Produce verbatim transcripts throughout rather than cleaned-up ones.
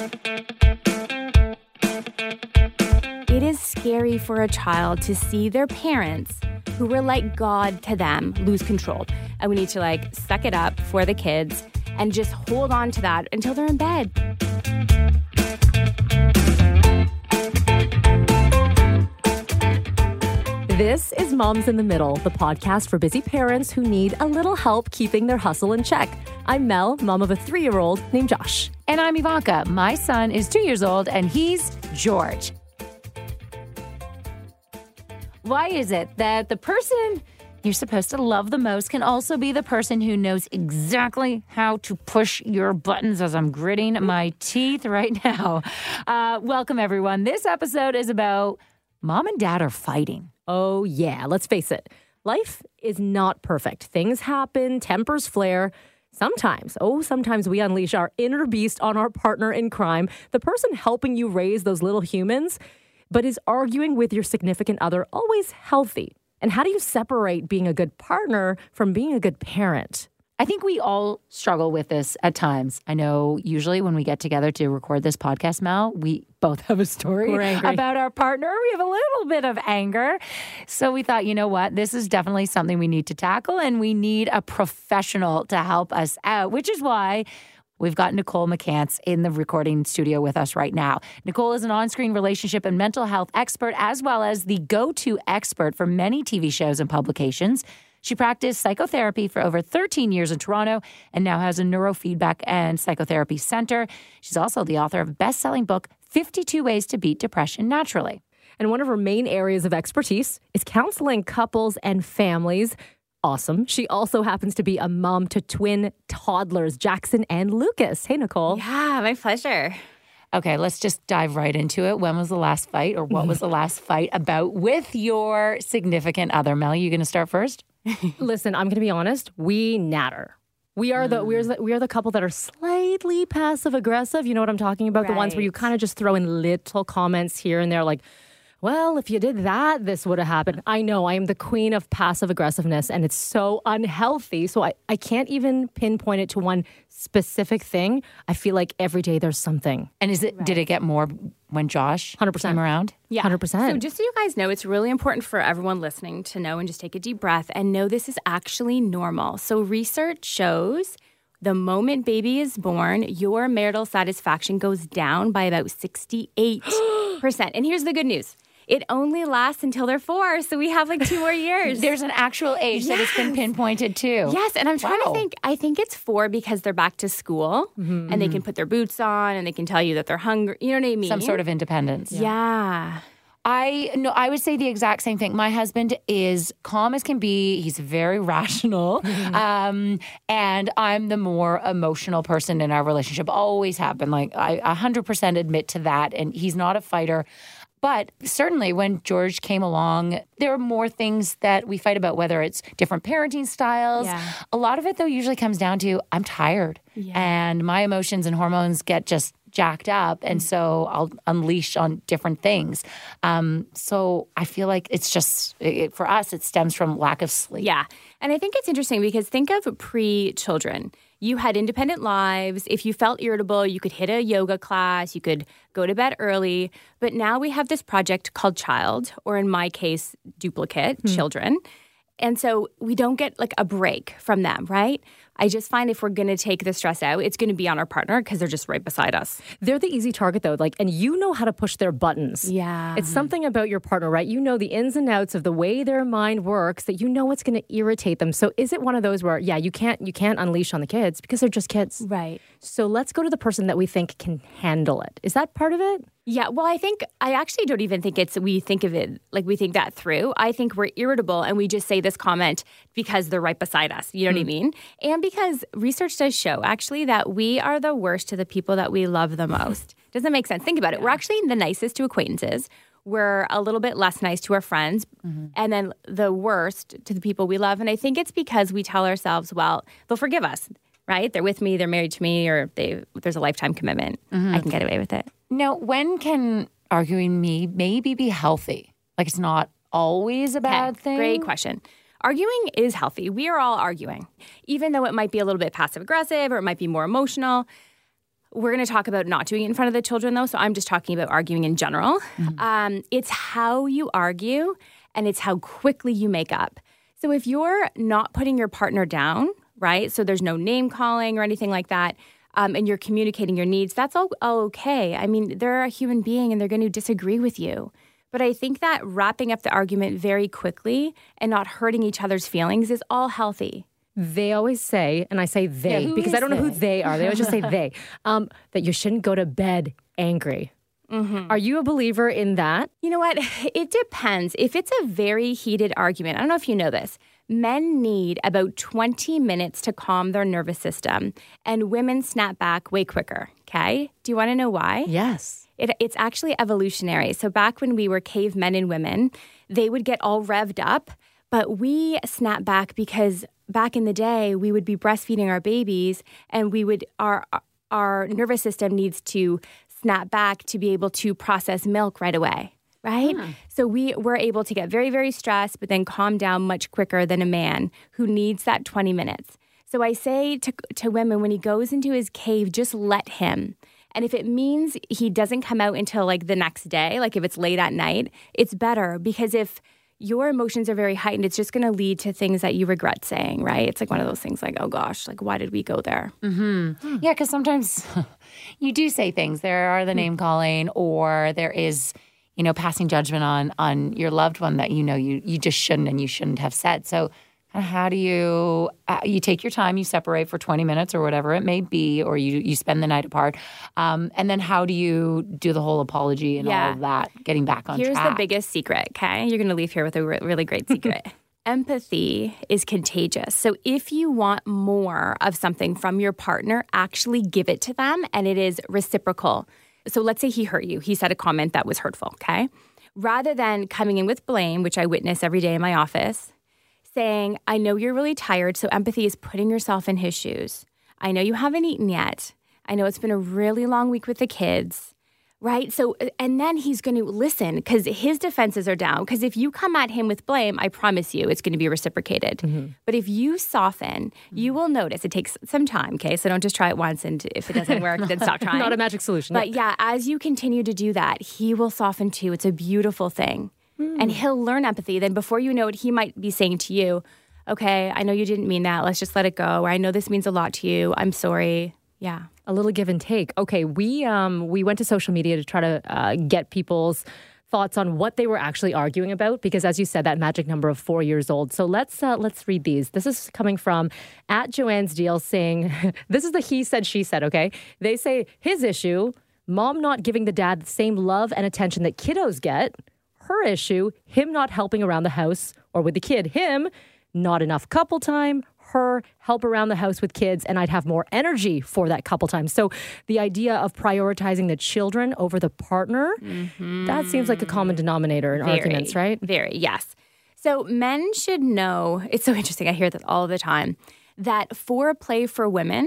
It is scary for a child to see their parents, who were like God to them, lose control. And we need to like suck it up for the kids and just hold on to that until they're in bed. This is Moms in the Middle, the podcast for busy parents who need a little help keeping their hustle in check. I'm Mel, mom of a three-year-old named Josh. And I'm Ivanka. My son is two years old, and he's George. Why is it that the person you're supposed to love the most can also be the person who knows exactly how to push your buttons as I'm gritting my teeth right now? Uh, welcome, everyone. This episode is about mom and dad are fighting. Oh, yeah. Let's face it. Life is not perfect. Things happen, tempers flare. Sometimes, oh, sometimes we unleash our inner beast on our partner in crime, the person helping you raise those little humans. But is arguing with your significant other always healthy? And how do you separate being a good partner from being a good parent? I think we all struggle with this at times. I know usually when we get together to record this podcast, Mel, we both have a story about our partner. We have a little bit of anger. So we thought, you know what? This is definitely something we need to tackle, and we need a professional to help us out, which is why we've got Nicole McCants in the recording studio with us right now. Nicole is an on-screen relationship and mental health expert, as well as the go-to expert for many T V shows and publications. She practiced psychotherapy for over thirteen years in Toronto and now has a neurofeedback and psychotherapy center. She's also the author of a best-selling book, fifty-two Ways to Beat Depression Naturally. And one of her main areas of expertise is counseling couples and families. Awesome. She also happens to be a mom to twin toddlers, Jackson and Lucas. Hey, Nicole. Yeah, my pleasure. Okay, let's just dive right into it. When was the last fight, or what was the last fight about with your significant other? Mel, you going to start first? Listen, I'm going to be honest. We natter. We are the we are the, we are the couple that are slightly passive aggressive. You know what I'm talking about? Right. The ones where you kind of just throw in little comments here and there, like, well, if you did that, this would have happened. I know I am the queen of passive aggressiveness, and it's so unhealthy. So I, I can't even pinpoint it to one specific thing. I feel like every day there's something. And is it? Right. Did it get more when Josh one hundred percent came around? Yeah. one hundred percent. So just so you guys know, it's really important for everyone listening to know and just take a deep breath and know this is actually normal. So research shows the moment baby is born, your marital satisfaction goes down by about sixty-eight percent. And here's the good news. It only lasts until they're four, so we have like two more years. There's an actual age yes. that has been pinpointed too. Yes, and I'm trying wow. to think, I think it's four because they're back to school, mm-hmm. and they can put their boots on, and they can tell you that they're hungry. You know what I mean? Some sort of independence. Yeah. yeah. I no, I would say the exact same thing. My husband is calm as can be. He's very rational. Mm-hmm. Um, and I'm the more emotional person in our relationship. Always have been. Like, I one hundred percent admit to that. And he's not a fighter. But certainly when George came along, there are more things that we fight about, whether it's different parenting styles. Yeah. A lot of it, though, usually comes down to I'm tired. Yeah. And my emotions and hormones get just jacked up. And so I'll unleash on different things. Um, so I feel like it's just, it, for us, it stems from lack of sleep. Yeah. And I think it's interesting because think of pre-children. You had independent lives. If you felt irritable, you could hit a yoga class. You could go to bed early. But now we have this project called Child, or in my case, Duplicate, mm. children. And so we don't get like a break from them, right? I just find if we're going to take the stress out, it's going to be on our partner because they're just right beside us. They're the easy target, though. Like, and you know how to push their buttons. Yeah. It's something about your partner, right? You know the ins and outs of the way their mind works that you know what's going to irritate them. So is it one of those where, yeah, you can't you can't unleash on the kids because they're just kids? Right. So let's go to the person that we think can handle it. Is that part of it? Yeah, well, I think, I actually don't even think it's, we think of it, like we think that through. I think we're irritable and we just say this comment because they're right beside us. You know mm. what I mean? And because research does show, actually, that we are the worst to the people that we love the most. Doesn't make sense. Think about it. We're actually the nicest to acquaintances. We're a little bit less nice to our friends. Mm-hmm. And then the worst to the people we love. And I think it's because we tell ourselves, well, they'll forgive us, right? They're with me, they're married to me, or they there's a lifetime commitment. Mm-hmm. I can get away with it. Now, when can arguing me maybe be healthy? Like, it's not always a bad okay. thing? Great question. Arguing is healthy. We are all arguing, even though it might be a little bit passive aggressive or it might be more emotional. We're going to talk about not doing it in front of the children, though, so I'm just talking about arguing in general. Mm-hmm. Um, it's how you argue, and it's how quickly you make up. So if you're not putting your partner down, right, so there's no name calling or anything like that, um, and you're communicating your needs, that's all, all okay. I mean, they're a human being, and they're going to disagree with you. But I think that wrapping up the argument very quickly and not hurting each other's feelings is all healthy. They always say, and I say they, yeah, because I don't know they? who they are. They always just say they, um, that you shouldn't go to bed angry. Mm-hmm. Are you a believer in that? You know what? It depends. If it's a very heated argument, I don't know if you know this, men need about twenty minutes to calm their nervous system, and women snap back way quicker, okay? Do you want to know why? Yes. It, it's actually evolutionary. So back when we were cavemen and women, they would get all revved up, but we snap back because back in the day, we would be breastfeeding our babies, and we would our our nervous system needs to snap back to be able to process milk right away, right? Hmm. So we were able to get very, very stressed, but then calm down much quicker than a man who needs that twenty minutes. So I say to to women, when he goes into his cave, just let him. And if it means he doesn't come out until like the next day, like if it's late at night, it's better, because if your emotions are very heightened, it's just going to lead to things that you regret saying, right? It's like one of those things like, oh gosh, like why did we go there? Mm-hmm. Hmm. Yeah, because sometimes you do say things. There are the name calling, or there is, you know, passing judgment on on your loved one that you know you you just shouldn't and you shouldn't have said. So how do you, uh, you take your time, you separate for twenty minutes or whatever it may be, or you, you spend the night apart. Um, and then how do you do the whole apology and yeah. all of that, getting back on Here's track? Here's the biggest secret, okay? You're going to leave here with a re- really great secret. Empathy is contagious. So if you want more of something from your partner, actually give it to them, and it is reciprocal. So let's say he hurt you. He said a comment that was hurtful, okay? Rather than coming in with blame, which I witness every day in my office, saying, I know you're really tired, so empathy is putting yourself in his shoes. I know you haven't eaten yet. I know it's been a really long week with the kids, right? So, and then he's going to listen because his defenses are down. Because if you come at him with blame, I promise you it's going to be reciprocated. Mm-hmm. But if you soften, you will notice it takes some time, okay? So don't just try it once, and if it doesn't work, then stop trying. Not a magic solution. But yeah, as you continue to do that, he will soften too. It's a beautiful thing. Mm. And he'll learn empathy. Then before you know it, he might be saying to you, okay, I know you didn't mean that. Let's just let it go. Or I know this means a lot to you. I'm sorry. Yeah. A little give and take. Okay, we um we went to social media to try to uh, get people's thoughts on what they were actually arguing about, because as you said, that magic number of four years old. So let's uh, let's read these. This is coming from at Joanne's Deal saying, this is the he said, she said, okay? They say his issue, mom not giving the dad the same love and attention that kiddos get. Her issue, him not helping around the house or with the kid. Him, not enough couple time. Her, help around the house with kids, and I'd have more energy for that couple time. So the idea of prioritizing the children over the partner, mm-hmm. that seems like a common denominator in very, arguments, right? Very, yes. So men should know, it's so interesting, I hear that all the time, that foreplay for women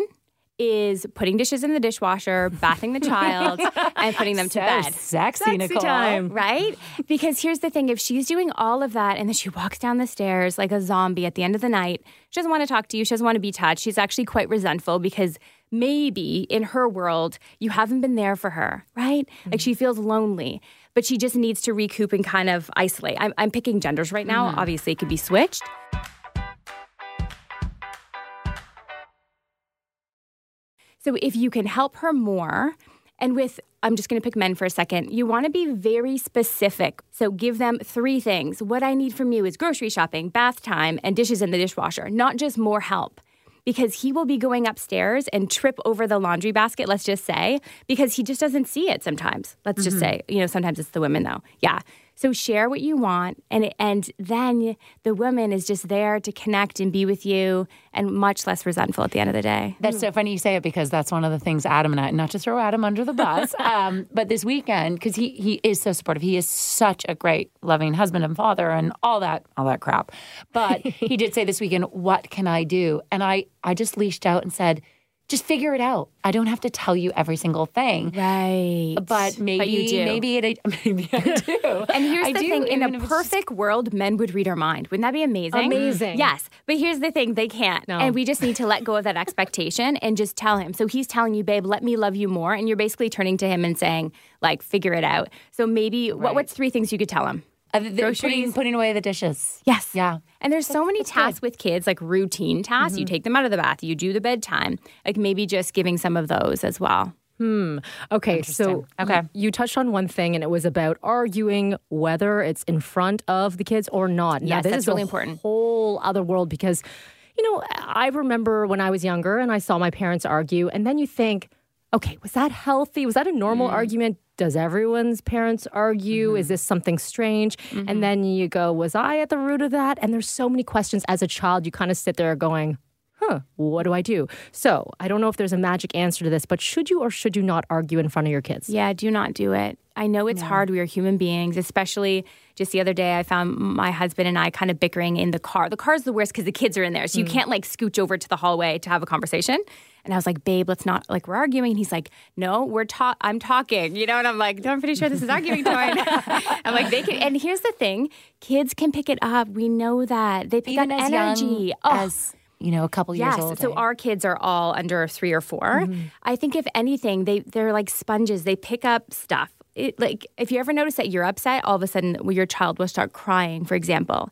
is putting dishes in the dishwasher, bathing the child, and putting them to so bed. Sexy, sexy Nicole. time. Right? Because here's the thing. If she's doing all of that and then she walks down the stairs like a zombie at the end of the night, she doesn't want to talk to you. She doesn't want to be touched. She's actually quite resentful because maybe in her world, you haven't been there for her, right? Mm-hmm. Like she feels lonely, but she just needs to recoup and kind of isolate. I'm, I'm picking genders right now. Mm-hmm. Obviously, it could be switched. So if you can help her more, and with, I'm just going to pick men for a second, you want to be very specific. So give them three things. What I need from you is grocery shopping, bath time, and dishes in the dishwasher, not just more help. Because he will be going upstairs and trip over the laundry basket, let's just say, because he just doesn't see it sometimes. Let's mm-hmm. just say, you know, sometimes it's the women though. Yeah. So share what you want, and and then the woman is just there to connect and be with you, and much less resentful at the end of the day. That's so funny you say it, because that's one of the things Adam and I, not to throw Adam under the bus, um, but this weekend, because he he is so supportive. He is such a great, loving husband and father and all that all that crap. But he did say this weekend, what can I do? And I, I just leashed out and said, just figure it out. I don't have to tell you every single thing. Right. But maybe but you do. maybe it maybe I do. And here's I the do, thing, in even a if it's perfect world, men would read our mind. Wouldn't that be amazing? Amazing. Yes. But here's the thing, they can't. No. And we just need to let go of that expectation and just tell him. So he's telling you, babe, let me love you more. And you're basically turning to him and saying, like, figure it out. So maybe, Right. what, what's three things you could tell him? Uh, the, Groceries. putting, putting away the dishes. Yes. Yeah. And there's so many tasks with kids, like routine tasks. Mm-hmm. You take them out of the bath, you do the bedtime. Like maybe just giving some of those as well. Hmm. Okay, so Okay. y- you touched on one thing, and it was about arguing whether it's in front of the kids or not. Now, Yes, this that's is really a important. whole other world because, you know, I remember when I was younger and I saw my parents argue, and then you think, okay, was that healthy? Was that a normal argument? Does everyone's parents argue? Mm-hmm. Is this something strange? And then you go, was I at the root of that? And there's so many questions as a child. You kind of sit there going, huh, what do I do? So I don't know if there's a magic answer to this, but should you or should you not argue in front of your kids? Yeah, do not do it. I know it's hard. We are human beings, especially just the other day, I found my husband and I kind of bickering in the car. The car's the worst because the kids are in there. So you can't like scooch over to the hallway to have a conversation. And I was like, babe, let's not, like, we're arguing. And he's like, no, we're ta- I'm talking, you know? And I'm like, no, I'm pretty sure this is arguing time. I'm like, they can, and here's the thing, kids can pick it up. We know that. They pick Even up as energy. young Oh. as, you know, a couple years Yes, old. so our kids are all under three or four. I think if anything, they they're like sponges. They pick up stuff. It, like if you ever notice that you're upset, all of a sudden well, your child will start crying, for example.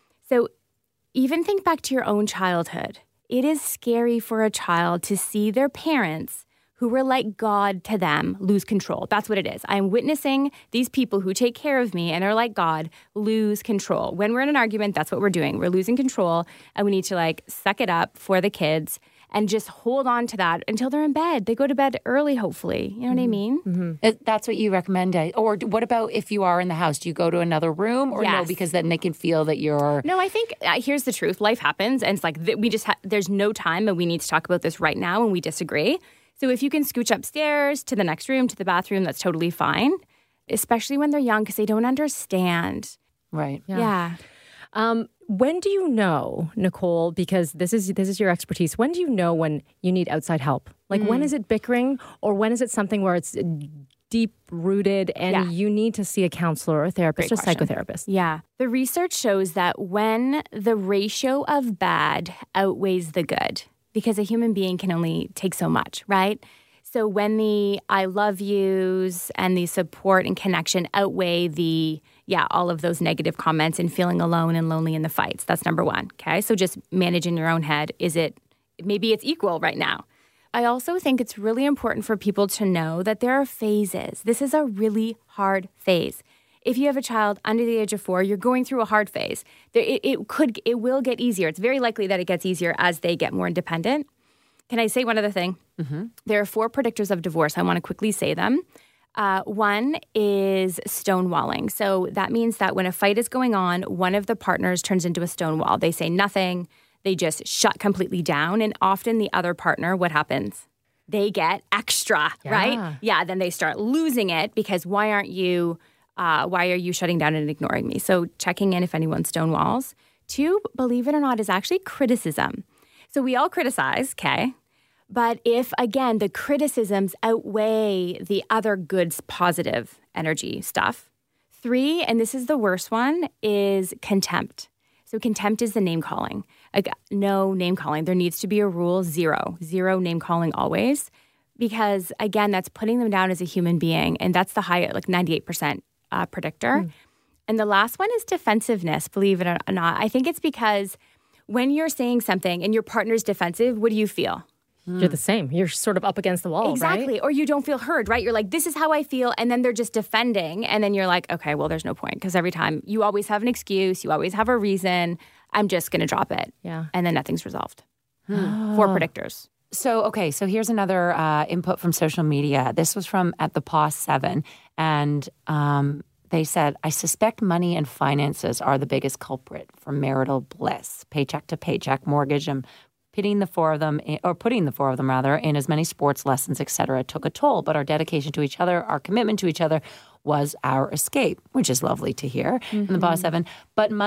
So even think back to your own childhood. It is scary for a child to see their parents who were like God to them lose control. That's what it is. I'm witnessing these people who take care of me and are like God lose control. When we're in an argument, that's what we're doing. We're losing control, and we need to like suck it up for the kids and just hold on to that until they're in bed. They go to bed early, hopefully. You know what I mean? Mm-hmm. Uh, That's what you recommend. uh, Or d- what about if you are in the house? Do you go to another room or no? Yes. Because then they can feel that you're... No, I think uh, here's the truth. Life happens, and it's like th- we just ha- there's no time, and we need to talk about this right now, and we disagree. So if you can scooch upstairs to the next room, to the bathroom, that's totally fine, especially when they're young because they don't understand. Right. Yeah. Um, when do you know, Nicole, because this is this is your expertise, when do you know when you need outside help? Like when is it bickering or when is it something where it's deep rooted and Yeah. you need to see a counselor or a therapist Great or question. psychotherapist? Yeah. The research shows that when the ratio of bad outweighs the good, because a human being can only take so much, right? So when the I love yous and the support and connection outweigh the, yeah, all of those negative comments and feeling alone and lonely in the fights, that's number one, okay? So just manage in your own head. Is it, maybe it's equal right now. I also think it's really important for people to know that there are phases. This is a really hard phase. If you have a child under the age of four, you're going through a hard phase. There, it, it could, it will get easier. It's very likely that it gets easier as they get more independent. Can I say one other thing? Mm-hmm. There are four predictors of divorce. I want to quickly say them. Uh, one is stonewalling. So that means that when a fight is going on, one of the partners turns into a stonewall. They say nothing. They just shut completely down. And often the other partner, what happens? They get extra, Yeah. right? Yeah, then they start losing it because why aren't you, uh, why are you shutting down and ignoring me? So checking in if anyone stonewalls. Two, believe it or not, is actually criticism. So we all criticize, okay? But if, again, the criticisms outweigh the other good, positive energy stuff. Three, and this is the worst one, is contempt. So contempt is the name calling. Like, no name calling. There needs to be a rule, zero. Zero name calling always. Because, again, that's putting them down as a human being. And that's the high, like ninety-eight percent uh, predictor. Mm. And the last one is defensiveness, believe it or not. I think it's because when you're saying something and your partner's defensive, what do you feel? You're the same. You're sort of up against the wall, exactly. right? Or you don't feel heard, right? You're like, this is how I feel. And then they're just defending. And then you're like, okay, well, there's no point. Because every time you always have an excuse. You always have a reason. I'm just going to drop it. Yeah. And then nothing's resolved. Hmm. Four predictors. So, okay, so here's another uh, input from social media. This was from at the Paw seven. And um, they said, I suspect money and finances are the biggest culprit for marital bliss. Paycheck to paycheck, mortgage, and Putting the four of them, in, or putting the four of them rather, in as many sports lessons, et cetera, took a toll. But our dedication to each other, our commitment to each other, was our escape, which is lovely to hear. Mm-hmm. In the Paw seven, but money,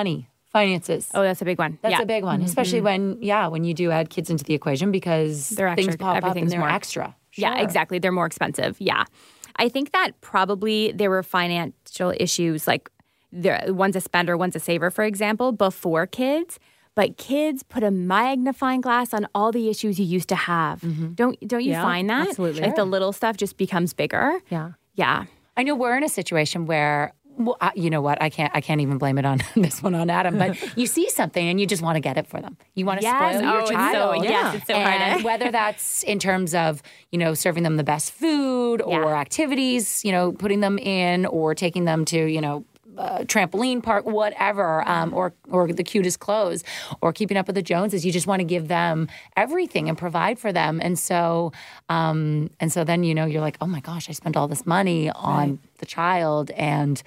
Finances. Oh, that's a big one. That's yeah. a big one, especially mm-hmm. when, yeah, when you do add kids into the equation because they're extra, things pop up and they're more extra. Sure. Yeah, exactly. They're more expensive. Yeah. I think that probably there were financial issues, like there, one's a spender, one's a saver, for example, before kids. But kids put a magnifying glass on all the issues you used to have. Mm-hmm. Don't don't you yeah, find that? Absolutely. Like the little stuff just becomes bigger. Yeah. Yeah. I know we're in a situation where, well, I, you know what? I can't I can't even blame it on this one on Adam, but you see something and you just want to get it for them. You want to yes. spoil oh, your child. So, yes, it's so and hard. whether that's in terms of, you know, serving them the best food or yeah. activities, you know, putting them in or taking them to, you know, Uh, trampoline park, whatever, um, or or the cutest clothes, or keeping up with the Joneses. You just want to give them everything and provide for them, and so um, and so then you know you're like, oh my gosh, I spent all this money on right. the child, and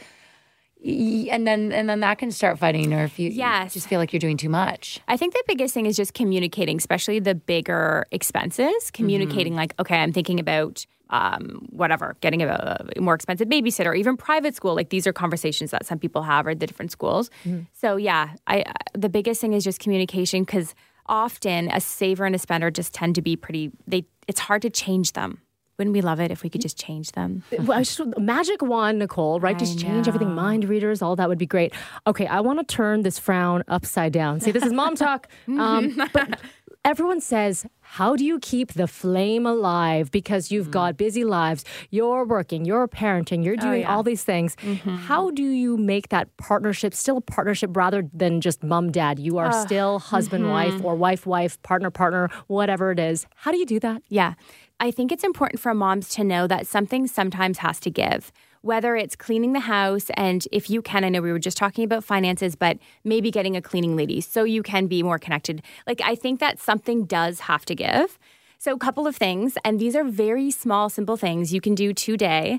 and then and then that can start fighting, or if you, yes. you just feel like you're doing too much. I think the biggest thing is just communicating, especially the bigger expenses. Communicating, mm-hmm. like, okay, I'm thinking about. Um, whatever, getting a, a more expensive babysitter, or even private school. Like these are conversations that some people have at the different schools. Mm-hmm. So yeah, I, I the biggest thing is just communication, because often a saver and a spender just tend to be pretty. They it's hard to change them. Wouldn't we love it if we could just change them? Well, just, magic wand, Nicole, right? I just know. Change everything. Mind readers, all that would be great. Okay, I want to turn this frown upside down. See, this is mom talk. Um, but everyone says, how do you keep the flame alive? Because you've mm-hmm. got busy lives. You're working, you're parenting, you're doing oh, yeah. all these things. Mm-hmm. How do you make that partnership still a partnership rather than just mom, dad? You are uh, still husband, mm-hmm. wife, or wife, wife, partner, partner, whatever it is. How do you do that? Yeah. I think it's important for moms to know that something sometimes has to give. Whether it's cleaning the house, and if you can, I know we were just talking about finances, but maybe getting a cleaning lady so you can be more connected. Like, I think that something does have to give. So a couple of things, and these are very small, simple things you can do today.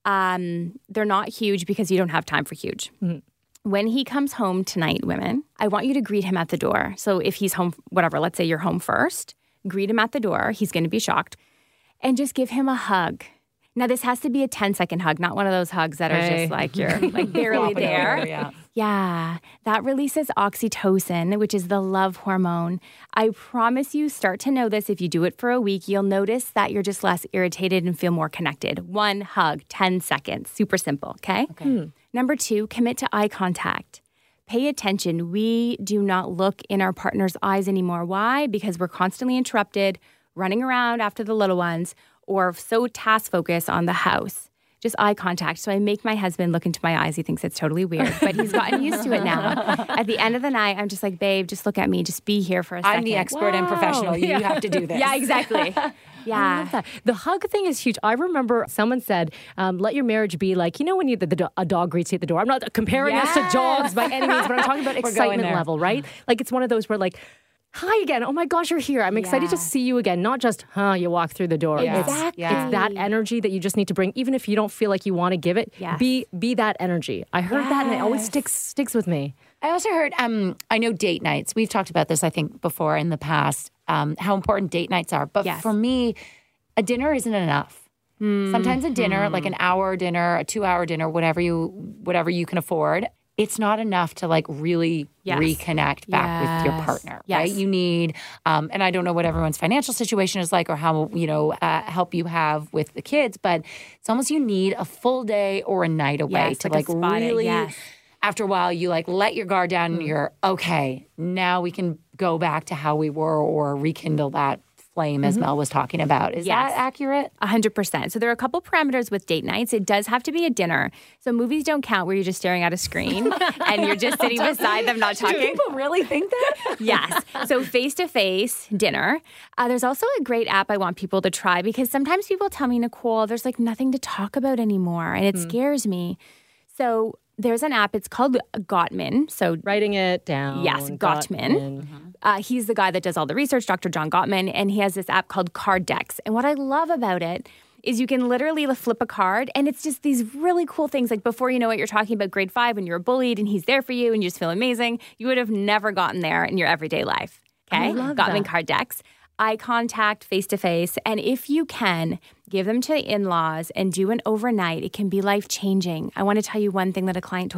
Um, they're not huge because you don't have time for huge. Mm-hmm. When he comes home tonight, women, I want you to greet him at the door. So if he's home, whatever, let's say you're home first, greet him at the door. He's going to be shocked. And just give him a hug. Now, this has to be a ten-second hug, not one of those hugs that are hey. just like you're like barely there. Over, yeah. yeah, that releases oxytocin, which is the love hormone. I promise you, start to know this. If you do it for a week, you'll notice that you're just less irritated and feel more connected. One hug, ten seconds. Super simple, okay? okay. Hmm. Number two, commit to eye contact. Pay attention. We do not look in our partner's eyes anymore. Why? Because we're constantly interrupted, running around after the little ones, or so task focused on the house. Just eye contact. So I make my husband look into my eyes. He thinks it's totally weird, but he's gotten used to it now. At the end of the night, I'm just like, babe, just look at me. Just be here for a second. I'm the expert Whoa. and professional. You yeah. have to do this. Yeah, exactly. Yeah. I love that. The hug thing is huge. I remember someone said, um, let your marriage be like, you know, when you, the, the, a dog greets you at the door. I'm not comparing yes. us to dogs by any means, but I'm talking about excitement level, right? Like it's one of those where like, hi again. Oh my gosh, you're here. I'm excited yeah. to see you again. Not just, huh, you walk through the door. Yeah. It's, exactly. it's that energy that you just need to bring, even if you don't feel like you want to give it. Yes. Be be that energy. I heard yes. that and it always sticks sticks with me. I also heard, um, I know date nights. We've talked about this, I think, before in the past, um, how important date nights are. But yes. for me, a dinner isn't enough. Mm. Sometimes a dinner, mm. like an hour dinner, a two-hour dinner, whatever you whatever you can afford, it's not enough to like really yes. reconnect back yes. with your partner, yes. right? You need, um, and I don't know what everyone's financial situation is like or how, you know, uh, help you have with the kids, but it's almost you need a full day or a night away yes, to like, like really, yes. after a while, you like let your guard down mm. and you're, okay, now we can go back to how we were or rekindle that flame, as mm-hmm. Mel was talking about. Is yes. that accurate? A hundred percent. So there are a couple parameters with date nights. It does have to be a dinner. So movies don't count where you're just staring at a screen and you're just sitting beside them, not talking. Do people really think that? Yes. So face-to-face dinner. Uh, there's also a great app I want people to try because sometimes people tell me, Nicole, there's like nothing to talk about anymore and it mm. scares me. So there's an app. It's called Gottman. So writing it down. Yes, Gottman. Gottman. Mm-hmm. Uh, he's the guy that does all the research, Doctor John Gottman, and he has this app called Card Decks. And what I love about it is you can literally flip a card, and it's just these really cool things. Like before you know it, you're talking about grade five when you were bullied, and he's there for you, and you just feel amazing. You would have never gotten there in your everyday life. Okay, I love Gottman that. Card Decks. Eye contact, face-to-face, and if you can, give them to the in-laws and do an overnight. It can be life-changing. I want to tell you one thing that a client told me.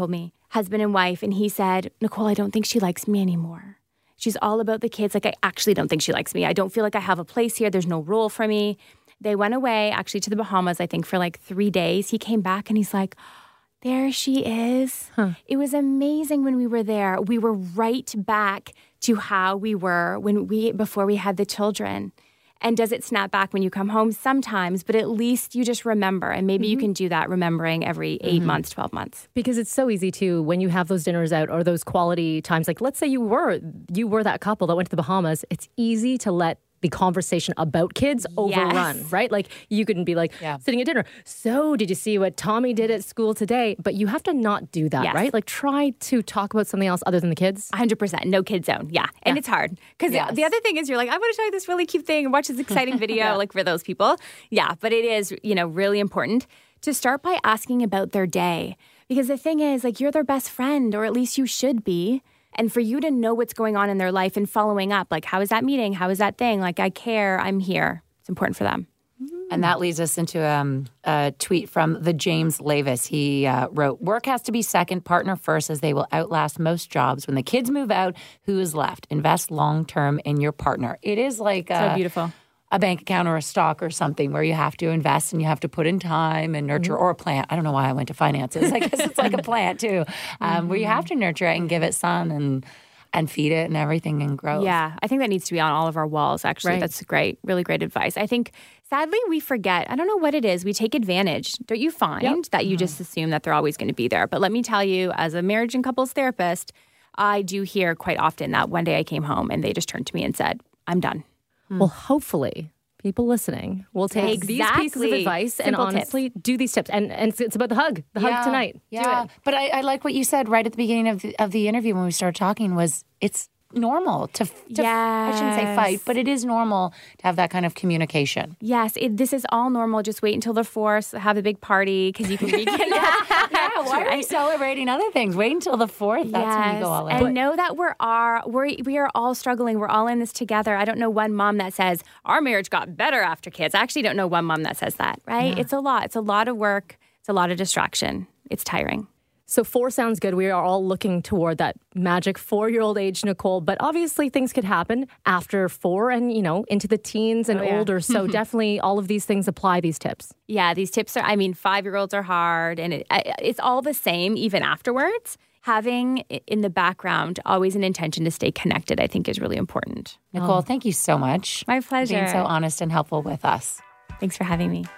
husband and wife, and he said, Nicole, I don't think she likes me anymore. She's all about the kids. Like, I actually don't think she likes me. I don't feel like I have a place here. There's no role for me. They went away, actually, to the Bahamas, I think, for like three days. He came back and he's like, there she is. Huh. It was amazing when we were there. We were right back to how we were when we before we had the children. And does it snap back when you come home? Sometimes, but at least you just remember. And maybe mm-hmm. you can do that remembering every eight mm-hmm. months, twelve months. Because it's so easy to, when you have those dinners out or those quality times, like let's say you were you were that couple that went to the Bahamas, it's easy to let the conversation about kids overrun, yes. right? Like you couldn't be like yeah. sitting at dinner. So did you see what Tommy did at school today? But you have to not do that, yes. right? Like try to talk about something else other than the kids. one hundred percent. No kid zone. Yeah. And yeah. it's hard. Because yes. the other thing is you're like, I want to show you this really cute thing and watch this exciting video yeah. like for those people. Yeah. But it is, you know, really important to start by asking about their day. Because the thing is like you're their best friend, or at least you should be. And for you to know what's going on in their life and following up, like, how is that meeting? How is that thing? Like, I care. I'm here. It's important for them. And that leads us into um, a tweet from the James Lavis. He uh, wrote, work has to be second, partner first, as they will outlast most jobs. When the kids move out, who is left? Invest long-term in your partner. It is like so beautiful. A bank account or a stock or something where you have to invest and you have to put in time and nurture, mm-hmm. or a plant. I don't know why I went to finances. I guess it's like a plant too, um, mm-hmm. where you have to nurture it and give it sun and and feed it and everything and grow. Yeah, I think that needs to be on all of our walls, actually. Right. That's great, really great advice. I think, sadly, we forget. I don't know what it is. We take advantage. Don't you find yep. that you mm-hmm. just assume that they're always going to be there? But let me tell you, as a marriage and couples therapist, I do hear quite often that one day I came home and they just turned to me and said, I'm done. Well, hopefully people listening will take exactly. these pieces of advice Simple and honestly tips. do these tips. And and it's about the hug, the yeah. hug tonight. Yeah. Do it. But I, I like what you said right at the beginning of the, of the interview when we started talking was it's normal to, to yes. I shouldn't say fight, but it is normal to have that kind of communication. Yes, it, this is all normal. Just wait until the fourth, have a big party because you can reconnect. yeah, yeah, why are we celebrating other things? Wait until the fourth. That's yes. when you go all in. And know that we're are we're we are all struggling. We're all in this together. I don't know one mom that says our marriage got better after kids. I actually don't know one mom that says that. Right? Yeah. It's a lot. It's a lot of work. It's a lot of distraction. It's tiring. So four sounds good. We are all looking toward that magic four-year-old age, Nicole. But obviously things could happen after four and, you know, into the teens and oh, yeah. older. So definitely all of these things apply, these tips. Yeah, these tips are, I mean, five-year-olds are hard. And it, it's all the same even afterwards. Having in the background always an intention to stay connected, I think is really important. Nicole, oh. thank you so much. My pleasure. For being so honest and helpful with us. Thanks for having me.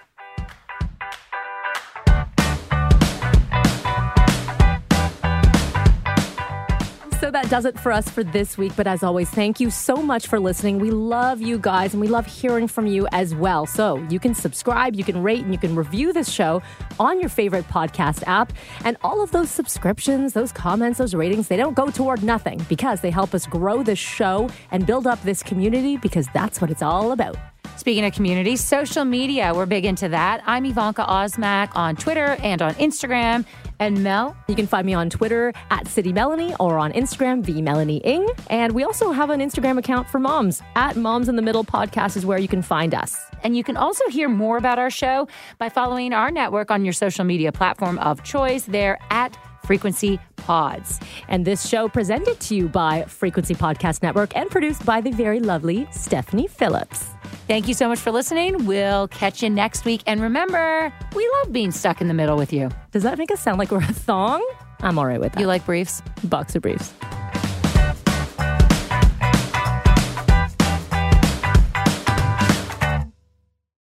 So that does it for us for this week. But as always, thank you so much for listening. We love you guys and we love hearing from you as well. So you can subscribe, you can rate, and you can review this show on your favorite podcast app. And all of those subscriptions, those comments, those ratings, they don't go toward nothing because they help us grow this show and build up this community because that's what it's all about. Speaking of community, social media, we're big into that. I'm Ivanka Osmak on Twitter and on Instagram. And Mel? You can find me on Twitter at City Melanie or on Instagram, the Melanie Ing. And we also have an Instagram account for moms. At Moms in the Middle Podcast is where you can find us. And you can also hear more about our show by following our network on your social media platform of choice. They're at Frequency Pods. And this show presented to you by Frequency Podcast Network and produced by the very lovely Stephanie Phillips. Thank you so much for listening. We'll catch you next week. And remember, we love being stuck in the middle with you. Does that make us sound like we're a thong? I'm all right with that. You like briefs? Boxer briefs.